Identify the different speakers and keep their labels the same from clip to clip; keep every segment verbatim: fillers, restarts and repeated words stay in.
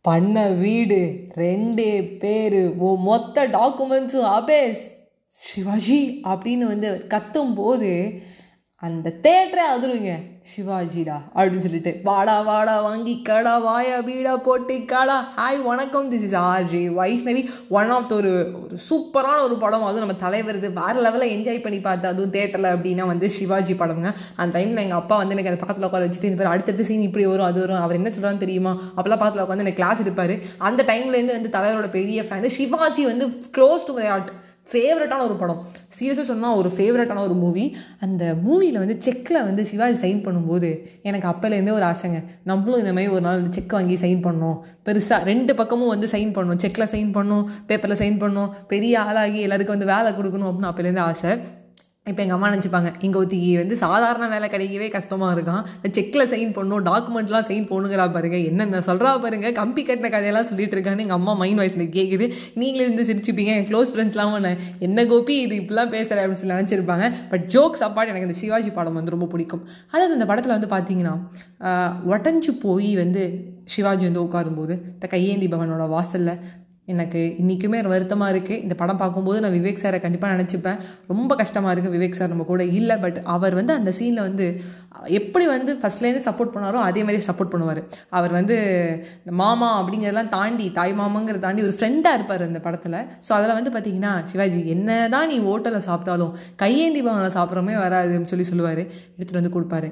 Speaker 1: பண்ண வீடு ரெண்டே பேர் ஓ மொத்த டாக்குமெண்ட்ஸும் அபேஸ் சிவாஜி அப்படின்னு வந்து கத்தும் போது அந்த தேட்டரே அதிருங்க. சிவாஜிடா அப்படின்னு சொல்லிட்டு வாடா வாடா வாங்கி கடா வாயா பீடா போட்டு காடா. ஹாய் வணக்கம், this is RJ Vaishnavi. One of ஒரு ஒரு சூப்பரான ஒரு படம், அதுவும் நம்ம தலைவர் வேறு லெவலில் என்ஜாய் பண்ணி பார்த்தா அதுவும் தேட்டரில் அப்படின்னா வந்து சிவாஜி படம்ங்க. அந்த டைமில் எங்கள் அப்பா வந்து எனக்கு அந்த பக்கத்தில் உட்கார வச்சுட்டு இந்த பேர் அடுத்தடுத்து சீன் இப்படி வரும் அது வரும், அவர் என்ன சொல்கிறான்னு தெரியுமா அப்போல்லாம் பக்கத்தில் உட்காந்து எனக்கு கிளாஸ் எடுப்பார். அந்த டைம்லேருந்து வந்து தலைவரோட பெரிய ஃபேன். சிவாஜி வந்து க்ளோஸ் டு மை ஹார்ட், ஃபேவரட்டான ஒரு படம். சீரியஸாக சொன்னால் ஒரு ஃபேவரட்டான ஒரு மூவி. அந்த மூவியில் வந்து செக்கில் வந்து சிவாஜி சைன் பண்ணும்போது எனக்கு அப்போலேருந்தே ஒரு ஆசைங்க, நம்மளும் இந்த மாதிரி ஒரு நாள் செக் வாங்கி சைன் பண்ணோம், பெருசாக ரெண்டு பக்கமும் வந்து சைன் பண்ணணும், செக்கில் சைன் பண்ணணும், பேப்பரில் சைன் பண்ணணும், பெரிய ஆளாகி எல்லாருக்கும் வந்து வேலை கொடுக்கணும் அப்படின்னு அப்போலேருந்து ஆசை. இப்போ எங்கள் அம்மா நினச்சிப்பாங்க, இங்கே ஒருத்திக்கு வந்து சாதாரண வேலை கிடைக்கவே கஷ்டமாக இருக்கான், செக்கில் சைன் பண்ணணும், டாக்குமெண்ட்லாம் சைன் பண்ணுங்கிறா பாருங்க, என்னென்ன சொல்கிறா பாருங்க, கம்பி கட்டின கதையெல்லாம் சொல்லிட்டு இருக்கான்னு எங்கள் அம்மா மைண்ட் வாய்ஸில் கேட்குது. நீங்களே வந்து சிரிச்சுப்பீங்க, என் க்ளோஸ் ஃப்ரெண்ட்ஸ்லாம் என்ன கோபி இது இப்படிலாம் பேசுகிறேன் அப்படின்னு சொல்லி நினச்சிருப்பாங்க. பட் ஜோக்ஸ் அப்பாட் எனக்கு இந்த சிவாஜி படம் வந்து ரொம்ப பிடிக்கும். அதாவது இந்த படத்தில் வந்து பார்த்தீங்கன்னா உடஞ்சி போய் வந்து சிவாஜி வந்து உட்காரும்போது இந்த கையேந்தி பவனோட வாசலில் எனக்கு இன்றைக்குமே வருத்தமாக இருக்குது. இந்த படம் பார்க்கும்போது நான் விவேக் சாரை கண்டிப்பாக நினச்சிப்பேன். ரொம்ப கஷ்டமாக இருக்குது, விவேக் சார் நம்ம கூட இல்லை. பட் அவர் வந்து அந்த சீனில் வந்து எப்படி வந்து ஃபஸ்ட்லேருந்து சப்போர்ட் பண்ணாரோ அதே மாதிரி சப்போர்ட் பண்ணுவார். அவர் வந்து மாமா அப்படிங்கிறதெல்லாம் தாண்டி தாய் மாமாங்கிறத தாண்டி ஒரு ஃப்ரெண்டாக இருப்பார் அந்த படத்தில். ஸோ அதில் வந்து பார்த்திங்கன்னா சிவாஜி என்ன தான் நீ ஹோட்டலில் சாப்பிட்டாலும் கையேந்தி பவனில் சாப்பிட்றமே வராதுன்னு சொல்லி சொல்லுவார். எடுத்துகிட்டு வந்து கொடுப்பாரு,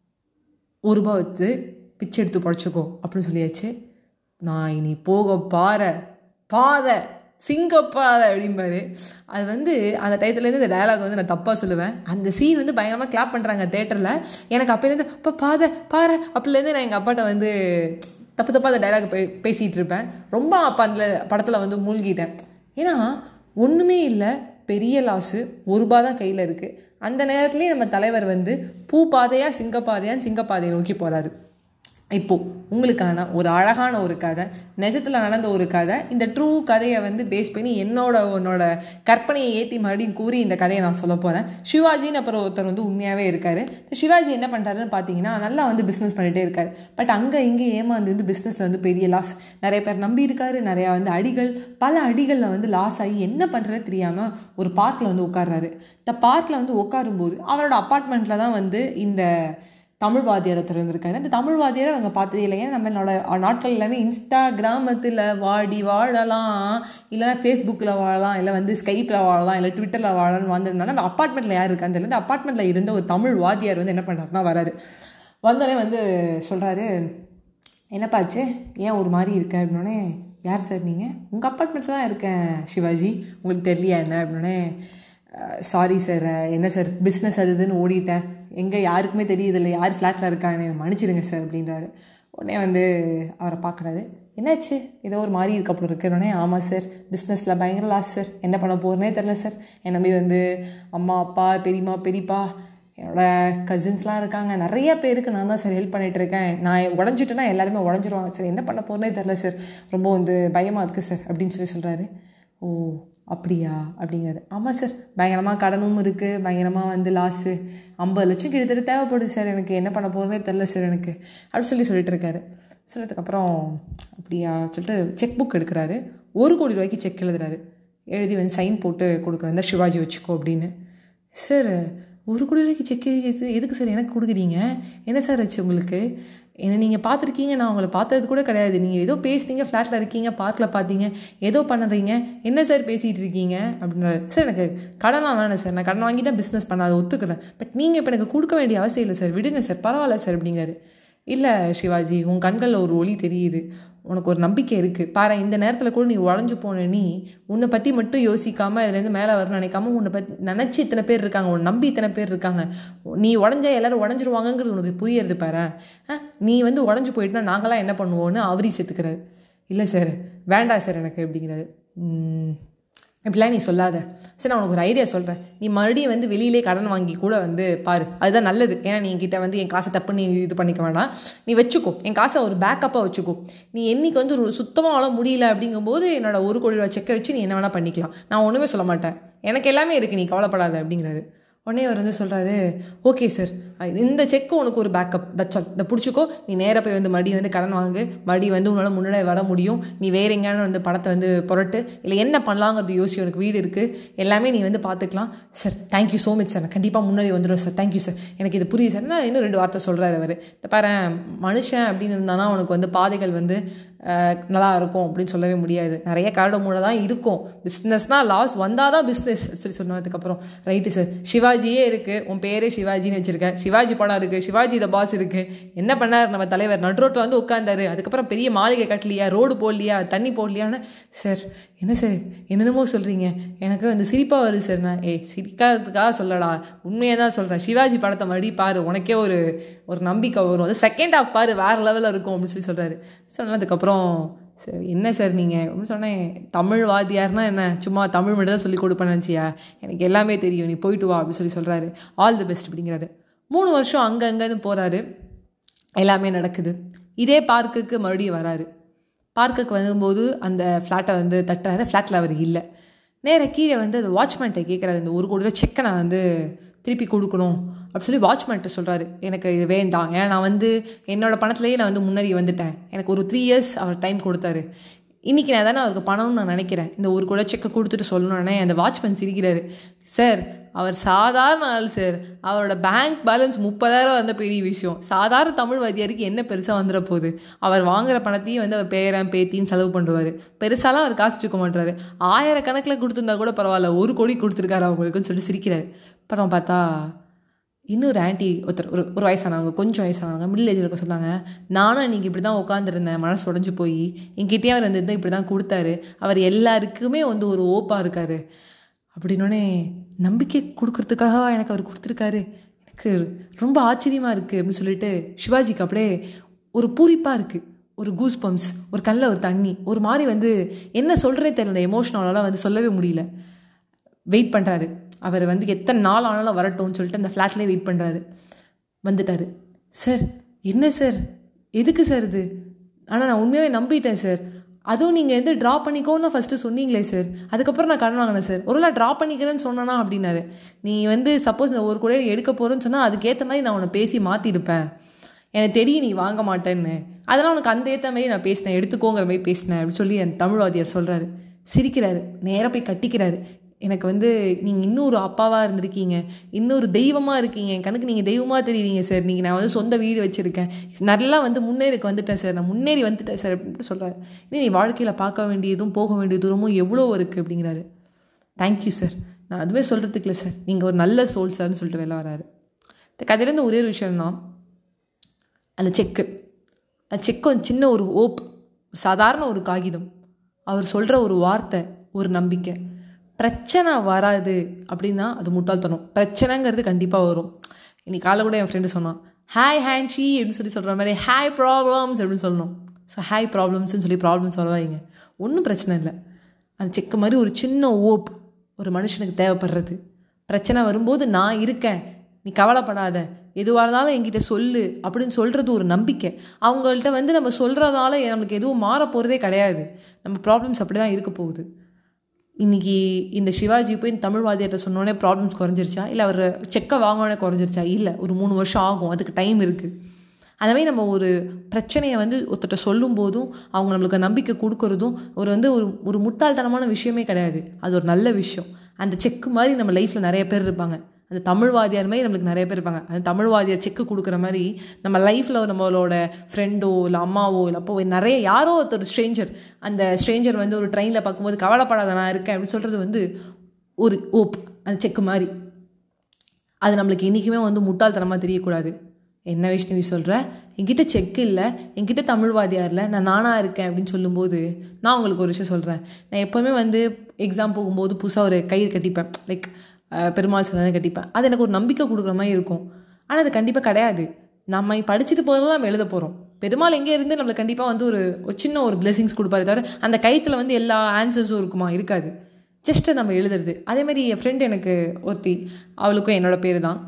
Speaker 1: ஒரு ரூபா வச்சு பிச்சை எடுத்து படைச்சிக்கோ அப்படின்னு சொல்லியாச்சு. நான் இனி போக பாரு பாதை சிங்கப்பாதை அப்படிம்பாரு. அது வந்து அந்த டயத்துலேருந்து இந்த டயலாக் வந்து நான் தப்பாக சொல்லுவேன். அந்த சீன் வந்து பயங்கரமாக கிளாப் பண்ணுறாங்க தேட்டரில். எனக்கு அப்போலேருந்து அப்போ பாதை பாரு அப்படிலேருந்து நான் எங்கள் அப்பாட்ட வந்து தப்பு தப்பாக அந்த டைலாக் பே பேசிகிட்டு இருப்பேன். ரொம்ப அப்போ அந்த படத்தில் வந்து மூழ்கிட்டேன். ஏன்னா ஒன்றுமே இல்லை, பெரிய லாஸு, ஒரு ரூபா தான் கையில் இருக்குது. அந்த நேரத்துலேயே நம்ம தலைவர் வந்து பூ பாதையாக சிங்கப்பாதையான்னு சிங்கப்பாதையை நோக்கி போகிறாரு. இப்போது உங்களுக்கான ஒரு அழகான ஒரு கதை, நிஜத்தில் நடந்த ஒரு கதை. இந்த ட்ரூ கதையை வந்து பேஸ் பண்ணி என்னோட உன்னோட கற்பனையை ஏற்றி மறுபடியும் கூறி இந்த கதையை நான் சொல்ல போகிறேன். சிவாஜின்னு அப்புறம் ஒருத்தர் வந்து உண்மையாகவே இருக்கார். சிவாஜி என்ன பண்ணுறாருன்னு பார்த்தீங்கன்னா நல்லா வந்து பிஸ்னஸ் பண்ணிகிட்டே இருக்கார். பட் அங்கே இங்கே ஏமாந்து வந்து பிஸ்னஸில் வந்து பெரிய லாஸ், நிறைய பேர் நம்பி இருக்காரு, நிறையா வந்து அடிகள், பல அடிகளில் வந்து லாஸ் ஆகி என்ன பண்ணுறதுன்னு தெரியாமல் ஒரு பார்க்கில் வந்து உட்கார்றாரு. இந்த பார்க்கில் வந்து உட்காரும்போது அவரோட அப்பார்ட்மெண்ட்டில் தான் வந்து இந்த தமிழ் வாத்தியாரை திறந்திருக்காரு. அந்த தமிழ் வாத்தியாரை அவங்க பார்த்ததே இல்லை. ஏன்னா நம்மளோட நாட்கள் எல்லாமே இன்ஸ்டாகிராமத்தில் வாடி வாழலாம், இல்லைனா ஃபேஸ்புக்கில் வாழலாம், இல்லை வந்து ஸ்கைப்பில் வாழலாம், இல்லை ட்விட்டரில் வாழலாம்னு வந்திருந்தாலும் நம்ம அப்பார்ட்மெண்ட்டில் யார் இருக்கான்னு தெரியல. அந்த அப்பார்ட்மெண்ட்டில் இருந்த ஒரு தமிழ் வாத்தியார் வந்து என்ன பண்ணுறாருன்னா வராரு. வந்தோடனே வந்து சொல்கிறாரு, என்னப்பாச்சு ஏன் ஒரு மாதிரி இருக்க அப்படின்னோடனே, யார் சார் நீங்கள்? உங்கள் அப்பார்ட்மெண்ட்டில் தான் இருக்கேன் சிவாஜி, உங்களுக்கு தெரியலையா என்ன அப்படின்னோடனே, சாரி சார், என்ன சார் பிஸ்னஸ் அது இதுன்னு ஓடிட்டேன், எங்கே யாருக்குமே தெரியுதில்லை யார் ஃப்ளாட்டில் இருக்கான்னு மன்னிச்சிடுங்க சார் அப்படின்றாரு. உடனே வந்து அவரை பார்க்குறாரு, என்னாச்சு ஏதோ ஒரு மாதிரி இருக்க அப்படி இருக்குன்னொடனே, ஆமாம் சார் பிஸ்னஸில் பயங்கர லாஸ் சார், என்ன பண்ண போகிறேனே தெரில சார், என் நம்பி வந்து அம்மா அப்பா பெரியம்மா பெரியப்பா என்னோடய கசின்ஸ்லாம் இருக்காங்க, நிறைய பேருக்கு நான் தான் சார் ஹெல்ப் பண்ணிகிட்டு இருக்கேன், நான் உடஞ்சிட்டேன்னா எல்லாருமே உடஞ்சிருவாங்க சார், என்ன பண்ண போகிறேனே தெரில சார், ரொம்ப வந்து பயமாக இருக்குது சார் அப்படின்னு சொல்லி சொல்கிறாரு. ஓ அப்படியா அப்படிங்கிறாரு. ஆமாம் சார் பயங்கரமாக கடனும் இருக்குது, பயங்கரமாக வந்து லாஸு, ஐம்பது லட்சம் கிட்டத்தட்ட தேவைப்படுது சார், எனக்கு என்ன பண்ண போகிறதே தெரில சார் எனக்கு அப்படின்னு சொல்லி சொல்லிட்டு இருக்காரு. சொன்னதுக்கப்புறம் அப்படியா சொல்லிட்டு செக் புக் எடுக்கிறாரு, ஒரு கோடி ரூபாய்க்கு செக் எழுதுறாரு, எழுதி வந்து சைன் போட்டு கொடுக்குறாரு, இந்த சிவாஜி வச்சுக்கோ அப்படின்னு. சார் ஒரு கோடி ரூபாய்க்கு செக் எதுக்கு சார் எனக்கு கொடுக்குறீங்க, என்ன சார் ஆச்சு உங்களுக்கு, என்னை நீங்கள் பார்த்துருக்கீங்க, நான் உங்களை பார்த்தது கூட கிடையாது, நீங்கள் ஏதோ பேசுனீங்க, ஃப்ளாட்டில் இருக்கீங்க, பார்க்கில் பார்த்தீங்க, ஏதோ பண்ணுறீங்க, என்ன சார் பேசிகிட்டு இருக்கீங்க அப்படின்றாரு. சார் எனக்கு கடனாக வேணாம் சார், நான் கடன் வாங்கி தான் பிஸ்னஸ் பண்ண அதை ஒத்துக்கிறேன், பட் நீங்கள் இப்போ எனக்கு கொடுக்க வேண்டிய அவசியம் இல்லை சார், விடுங்க சார் பரவாயில்ல சார் அப்படிங்கிறாரு. இல்லை சிவாஜி உன் கண்களில் ஒரு ஒளி தெரியுது, உனக்கு ஒரு நம்பிக்கை இருக்குது பாரு, இந்த நேரத்தில் கூட நீ உடஞ்சி போன, நீ உன்னை பற்றி மட்டும் யோசிக்காமல் இதுலேருந்து மேலே வரணும்னு நினைக்காம உன்னை பற்றி நினச்சி இத்தனை பேர் இருக்காங்க, உன்னை நம்பி இத்தனை பேர் இருக்காங்க, நீ உடஞ்சா எல்லோரும் உடஞ்சிருவாங்கங்கிறது உனக்கு புரியறது பாரு, நீ வந்து உடஞ்சி போயிட்டுனா நாங்களாம் என்ன பண்ணுவோன்னு அவரி சேர்த்துக்கிறாரு. இல்லை சார் வேண்டாம் சார் எனக்கு அப்படிங்கிறாரு. இப்படிலாம் நீ சொல்லாத சார், நான் உனக்கு ஒரு ஐடியா சொல்கிறேன், நீ மறுபடியும் வந்து வெளியிலே கடன் வாங்கி கூட வந்து பாரு, அதுதான் நல்லது, ஏன்னா நீ என்கிட்ட வந்து என் காசை தப்பு நீ இது பண்ணிக்க வேண்டாம், நீ வச்சுக்கோ என் காசை ஒரு பேக்கப்பாக வச்சுக்கோ, நீ என்னைக்கு வந்து ஒரு சுத்தமாக அவ்வளோ முடியல அப்படிங்கும்போது என்னோட ஒரு கோடி ரூபா செக்கை வச்சு நீ என்ன வேணால் பண்ணிக்கலாம், நான் ஒன்றுமே சொல்ல மாட்டேன், எனக்கு எல்லாமே இருக்குது நீ கவலைப்படாத அப்படிங்கிறாரு. உடனே அவர் வந்து சொல்கிறாரு, ஓகே சார் இந்த செக்கு உனக்கு ஒரு பேக்கப், இதை பிடிச்சிக்கோ, நீ நேராக போய் வந்து மறுபடியும் வந்து கடன் வாங்கு, மறுபடியும் வந்து உன்னால் முன்னாடி வர முடியும், நீ வேறு எங்கேயான வந்து பணத்தை வந்து புரட்டு, இல்லை என்ன பண்ணலாங்கிறது யோசி, உனக்கு வீடு இருக்குது, எல்லாமே நீ வந்து பார்த்துக்கலாம். Sir thank you so much sir, நான் கண்டிப்பாக முன்னாடி வந்துடுவேன் சார், தேங்க்யூ சார், எனக்கு இது புரியுது சார். நான் இன்னும் ரெண்டு வார்த்தை சொல்கிறாரு அவர். இந்த பாரு, மனுஷன் அப்படின்னு இருந்தானா அவனுக்கு வந்து பாதைகள் வந்து நல்லா இருக்கும் அப்படின்னு சொல்லவே முடியாது. நிறைய கரடு மூளை தான் இருக்கும். பிஸ்னஸ்னால் லாஸ் வந்தால் தான் பிஸ்னஸ் சொல்லி சொன்னதுக்கப்புறம் ரைட்டு சார், சிவாஜியே இருக்குது, உன் பேரே சிவாஜின்னு வச்சுருக்கேன், சிவாஜி படம் இருக்குது, சிவாஜி த பாஸ் இருக்குது, என்ன பண்ணார் நம்ம தலைவர், நடுரோட்டில் வந்து உட்காந்தாரு, அதுக்கப்புறம் பெரிய மாளிகை கட்டலையா, ரோடு போடலையா, தண்ணி போடலையான்னு. சார் என்ன சார் என்னென்னமோ சொல்கிறீங்க, எனக்கு வந்து சிரிப்பாக வருது சார். நான் ஏ சிரிக்காததுக்காக சொல்லடா, உண்மையாக தான் சொல்கிறேன். சிவாஜி படத்தை மறுபடியும் பாரு, உனக்கே ஒரு ஒரு நம்பிக்கை வரும், அது செகண்ட் ஹாஃப் பாரு, வேறு லெவலில் இருக்கும் அப்படின்னு சொல்லி சொல்கிறாரு. சொன்னதுக்கப்புறம் சார் என்ன சார் நீங்கள் அப்படின்னு சொன்னேன், தமிழ் வாத்தியார்னா என்ன சும்மா தமிழ் மட்டும் தான் சொல்லி கொடுப்பேன்னு நினச்சியா, எனக்கு எல்லாமே தெரியும், நீ போயிட்டு வா அப்படின்னு சொல்லி சொல்கிறாரு. ஆல் தி பெஸ்ட் அப்படிங்கிறாரு. மூணு வருஷம் அங்கே அங்கேன்னு போகிறாரு, எல்லாமே நடக்குது. இதே பார்க்குக்கு மறுபடியும் வராரு. பார்க்குக்கு வரும்போது அந்த ஃப்ளாட்டை வந்து தட்டுறாரு. ஃப்ளாட்டில் அவர் இல்லை. நேராக கீழே வந்து அந்த வாட்ச்மேன்ட்டை கேட்குறாரு, இந்த ஒரு கோடி ரூபா செக்கை நான் வந்து திருப்பி கொடுக்கணும் அப்படின்னு சொல்லி வாட்ச்மேன்ட்ட சொல்கிறாரு. எனக்கு இது வேண்டாம், ஏன்னா நான் வந்து என்னோடய பணத்துலேயே நான் வந்து முன்னாடி வந்துட்டேன், எனக்கு ஒரு த்ரீ இயர்ஸ் அவர் டைம் கொடுத்தாரு, இன்றைக்கி நான் தானே அவருக்கு பணம்னு நான் நினைக்கிறேன், இந்த ஒரு கூட செக்கை கொடுத்துட்டு சொல்லணுன்னே. அந்த வாட்ச்மேன் சிரிக்கிறாரு. சார் அவர் சாதாரண ஆள் சார், அவரோட பேங்க் பேலன்ஸ் முப்பதாயிரம் வந்த பெரிய விஷயம், சாதாரண தமிழ் வாத்தியாருக்கு என்ன பெருசாக வந்துட போகுது, அவர் வாங்குகிற பணத்தையும் வந்து அவர் பேரன் பேத்தின்னு செலவு பண்ணுவார், பெருசாலாம் அவர் காசு வச்சுக்க மாட்டாரு, ஆயிரக்கணக்கில் கொடுத்துருந்தா கூட பரவாயில்ல, ஒரு கோடி கொடுத்துருக்காரு அவங்களுக்குன்னு சொல்லி சிரிக்கிறாரு. அப்புறம் பார்த்தா இன்னொரு ஆன்ட்டி ஒருத்தர், ஒரு ஒரு வயசானவங்க, கொஞ்சம் வயசானவங்க, மிடில் ஏஜில் இருக்க சொன்னாங்க, நானும் இன்றைக்கி இப்படி தான் உட்காந்துருந்தேன், மனசு உடஞ்சி போய் என்கிட்டயே அவர் வந்து இப்படி தான் கொடுத்தாரு, அவர் எல்லாருக்குமே வந்து ஒரு ஓப்பாக இருக்கார் அப்படின்னோடனே, நம்பிக்கை கொடுக்கறதுக்காக எனக்கு அவர் கொடுத்துருக்காரு, எனக்கு ரொம்ப ஆச்சரியமாக இருக்குது அப்படின்னு சொல்லிட்டு சிவாஜிக்கு அப்படியே ஒரு பூரிப்பாக இருக்குது, ஒரு கூஸ் பம்ப்ஸ், ஒரு கண்ணில் ஒரு தண்ணி, ஒரு மாதிரி வந்து என்ன சொல்கிறே தெரியல, அந்த எமோஷனலால் வந்து சொல்லவே முடியல. வெயிட் பண்ணுறாரு. அவர் வந்து எத்தனை நாள் ஆனாலும் வரட்டும்னு சொல்லிட்டு அந்த ஃப்ளாட்லேயே வெயிட் பண்ணுறாரு. வந்துட்டார். சார் என்ன சார், எதுக்கு சார் இது, ஆனால் நான் உண்மையாகவே நம்பிட்டேன் சார், அதுவும் நீங்கள் எந்த ட்ரா பண்ணிக்கோன்னு ஃபஸ்ட்டு சொன்னீங்களே சார், அதுக்கப்புறம் நான் கடன் வாங்கினேன் சார், ஒரு நான் ட்ரா பண்ணிக்கிறேன்னு சொன்னேன்னா அப்படின்னாரு. நீ வந்து சப்போஸ் இந்த ஒரு கூட எடுக்க போகிறேன்னு சொன்னால் அதுக்கேற்ற மாதிரி நான் உன்னை பேசி மாற்றிருப்பேன், எனக்கு தெரியும் நீ வாங்க மாட்டேன்னு, அதெல்லாம் உனக்கு அந்த ஏற்ற மாதிரி நான் பேசினேன், எடுத்துக்கோங்கிற மாதிரி பேசினேன் அப்படின்னு சொல்லி என் தமிழ் வாத்தியார் சொல்கிறாரு. சிரிக்கிறாரு. நேராக போய் கட்டிக்கிறாரு. எனக்கு வந்து நீங்கள் இன்னொரு அப்பாவாக இருந்திருக்கீங்க, இன்னொரு தெய்வமாக இருக்கீங்க, என் கணக்கு நீங்கள் தெய்வமாக தெரியுறீங்க சார், நீங்கள் நான் வந்து சொந்த வீடு வச்சுருக்கேன், நல்லா வந்து முன்னேறிக்கு வந்துட்டேன் சார், நான் முன்னேறி வந்துட்டேன் சார் அப்படின்னு சொல்கிறாரு. இது நீ வாழ்க்கையில் பார்க்க வேண்டியதும் போக வேண்டிய தூரமும் எவ்வளோ இருக்குது அப்படிங்கிறாரு. தேங்க்யூ சார், நான் அதுவே சொல்கிறதுக்கு இல்லை சார், நீங்கள் ஒரு நல்ல சோல் சார்னு சொல்லிட்டு வெளில வராரு. இந்த கதையிலேருந்து ஒரே ஒரு விஷயம்னா, அந்த செக்கு அந்த செக்கு சின்ன ஒரு ஓப், சாதாரண ஒரு காகிதம், அவர் சொல்கிற ஒரு வார்த்தை, ஒரு நம்பிக்கை. பிரச்சனை வராது அப்படின்னா அது முட்டாள்தனம், பிரச்சனைங்கிறது கண்டிப்பாக வரும். இன்னைக்கு காலை கூட என் ஃப்ரெண்டு சொன்னான், ஹாய் ஹேண்ட்ஷி அப்படின்னு சொல்லி சொல்கிற மாதிரி ஹாய் ப்ராப்ளம்ஸ் அப்படின்னு சொல்லணும். ஸோ ஹாய் ப்ராப்ளம்ஸ்ன்னு சொல்லி ப்ராப்ளம்ஸ் வரவாங்க, ஒன்றும் பிரச்சனை இல்லை. அந்த செக்கு மாதிரி ஒரு சின்ன ஓப் ஒரு மனுஷனுக்கு தேவைப்படுறது. பிரச்சனை வரும்போது நான் இருக்கேன், நீ கவலைப்படாத, எதுவாக இருந்தாலும் என்கிட்ட சொல்லு அப்படின்னு சொல்கிறது ஒரு நம்பிக்கை. அவங்கள்ட்ட வந்து நம்ம சொல்கிறதால நம்மளுக்கு எதுவும் மாற போகிறதே கிடையாது, நம்ம ப்ராப்ளம்ஸ் அப்படி தான் இருக்க போகுது. இன்றைக்கி இந்த சிவாஜி போய் இந்த தமிழ் வாத்தியார்ட்ட சொன்னோடனே ப்ராப்ளம்ஸ் குறைஞ்சிருச்சா, இல்லை அவர் செக்கை வாங்கினோடனே குறைஞ்சிருச்சா? இல்லை, ஒரு மூணு வருஷம் ஆகும், அதுக்கு டைம் இருக்குது. அதுமாதிரி நம்ம ஒரு பிரச்சனையை வந்து ஒருத்தட்ட சொல்லும் போதும் அவங்க நம்மளுக்கு நம்பிக்கை கொடுக்குறதும் ஒரு வந்து ஒரு ஒரு முட்டாள்தனமான விஷயமே கிடையாது, அது ஒரு நல்ல விஷயம். அந்த செக்கு மாதிரி நம்ம லைஃப்பில் நிறைய பேர் இருப்பாங்க, அந்த தமிழ் வாத்தியார் மாதிரி நம்மளுக்கு நிறைய பேர் இருப்பாங்க. அந்த தமிழ் வாத்தியார் செக்கு கொடுக்குற மாதிரி நம்ம லைஃப்பில் நம்மளோட ஃப்ரெண்டோ இல்லை அம்மாவோ இல்லை அப்போ நிறைய யாரோ ஒருத்தர் ஸ்ட்ரேஞ்சர், அந்த ஸ்ட்ரேஞ்சர் வந்து ஒரு ட்ரெயினில் பார்க்கும்போது கவலைப்படாத நான் இருக்கேன் அப்படின்னு சொல்கிறது வந்து ஒரு ஓப், அந்த செக்கு மாதிரி. அது நம்மளுக்கு என்றைக்குமே வந்து முட்டாள்தனமாக தெரியக்கூடாது. என்ன வைஷ்ணவி சொல்கிற, என்கிட்ட செக்கு இல்லை, என்கிட்ட தமிழ் வாத்தியார் இல்லை, நான் நானாக இருக்கேன் அப்படின்னு சொல்லும்போது நான் உங்களுக்கு ஒரு விஷயம் சொல்கிறேன். நான் எப்போவுமே வந்து எக்ஸாம் போகும்போது புதுசாக ஒரு கயிறு கட்டிப்பேன், லைக் பெருமாள் சிலை கட்டிப்பேன். அது எனக்கு ஒரு நம்பிக்கை கொடுக்குற மாதிரி இருக்கும். ஆனால் அது கண்டிப்பாக கிடையாது, நம்ம படிச்சுட்டு போகிறதெல்லாம் நம்ம எழுத போகிறோம். பெருமாள் எங்கே இருந்து நம்மளுக்கு கண்டிப்பாக வந்து ஒரு ஒரு சின்ன ஒரு பிளெஸிங்ஸ் கொடுப்பாரு தவிர அந்த கயிற்றுல வந்து எல்லா ஆன்சர்ஸும் இருக்குமா? இருக்காது, ஜஸ்ட்டு நம்ம எழுதுறது. அதேமாதிரி என் ஃப்ரெண்டு எனக்கு ஒருத்தி, அவளுக்கும் என்னோடய பேர் தான்,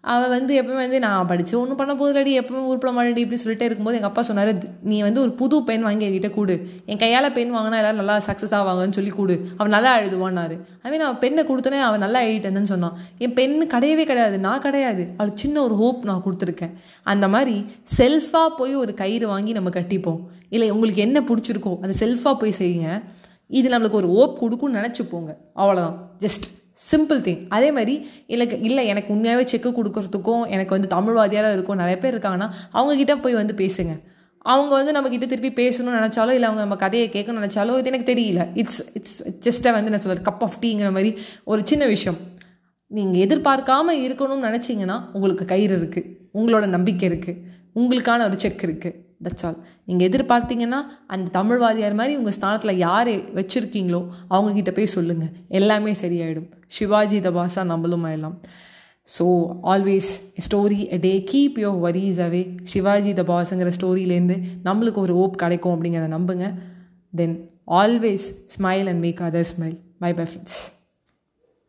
Speaker 1: அவள் வந்து எப்பவுமே வந்து நான் படித்து ஒன்றும் பண்ண போதில்லடி, எப்பவுமே ஊருப்பட மாட்டேடி இப்படி சொல்லிட்டே இருக்கும்போது எங்கள் அப்பா சொன்னார், நீ வந்து ஒரு புது பென் வாங்கி என்கிட்ட கூடு, என் கையால் பென் வாங்கினா எல்லோரும் நல்லா சக்ஸஸ் ஆவாங்கன்னு சொல்லி கூடு, அவன் நல்லா எழுதுவான்னாரு. அதுமாதிரி அவன் பெண்ணை கொடுத்தோன்னே அவன் நல்லா எழுதிட்டேன்னு சொன்னான். என் பெண்ணு கிடையவே கிடையாது, நான் கிடையாது, அவளுக்கு சின்ன ஒரு ஹோப் நான் கொடுத்துருக்கேன். அந்த மாதிரி செல்ஃபாக போய் ஒரு கயிறு வாங்கி நம்ம கட்டிப்போம். இல்லை உங்களுக்கு என்ன பிடிச்சிருக்கோ அதை செல்ஃபாக போய் செய்யுங்க. இது நம்மளுக்கு ஒரு ஹோப் கொடுக்குன்னு நினச்சிப்போங்க, அவ்வளோதான். Just simple thing. அதே மாதிரி இல்லை இல்லை எனக்கு உண்மையாகவே செக்கு கொடுக்குறதுக்கும் எனக்கு வந்து தமிழ் வாதியாராக இருக்கும் நிறைய பேர் இருக்காங்கன்னா அவங்கக்கிட்ட போய் வந்து பேசுங்க. அவங்க வந்து நம்மக்கிட்ட திருப்பி பேசணும்னு நினச்சாலோ இல்லை அவங்க நம்ம கதையை கேட்கணும்னு நினச்சாலோ இது எனக்கு தெரியல, இட்ஸ் இட்ஸ் ஜஸ்ட்டாக வந்து நான் சொல்லுறது கப் ஆஃப் டீங்கிற மாதிரி ஒரு சின்ன விஷயம். நீங்கள் எதிர்பார்க்காமல் இருக்கணும்னு நினச்சிங்கன்னா உங்களுக்கு கயிறு இருக்குது, உங்களோட நம்பிக்கை இருக்குது, உங்களுக்கான ஒரு செக் இருக்குது. That's all. நீங்கள் எதிர்பார்த்தீங்கன்னா அந்த தமிழ்வாதியார் மாதிரி உங்கள் ஸ்தானத்தில் யார் வச்சுருக்கீங்களோ அவங்கக்கிட்ட போய் சொல்லுங்கள், எல்லாமே சரியாயிடும். சிவாஜி த பாஸா நம்மளும் ஆயிடலாம். So always story a day, keep your worries away. Shivaji the பாஸுங்கிற ஸ்டோரியிலேருந்து நம்மளுக்கு ஒரு ஹோப் கிடைக்கும் அப்படிங்கிறத நம்புங்க. Then always smile and make other smile. Bye bye friends.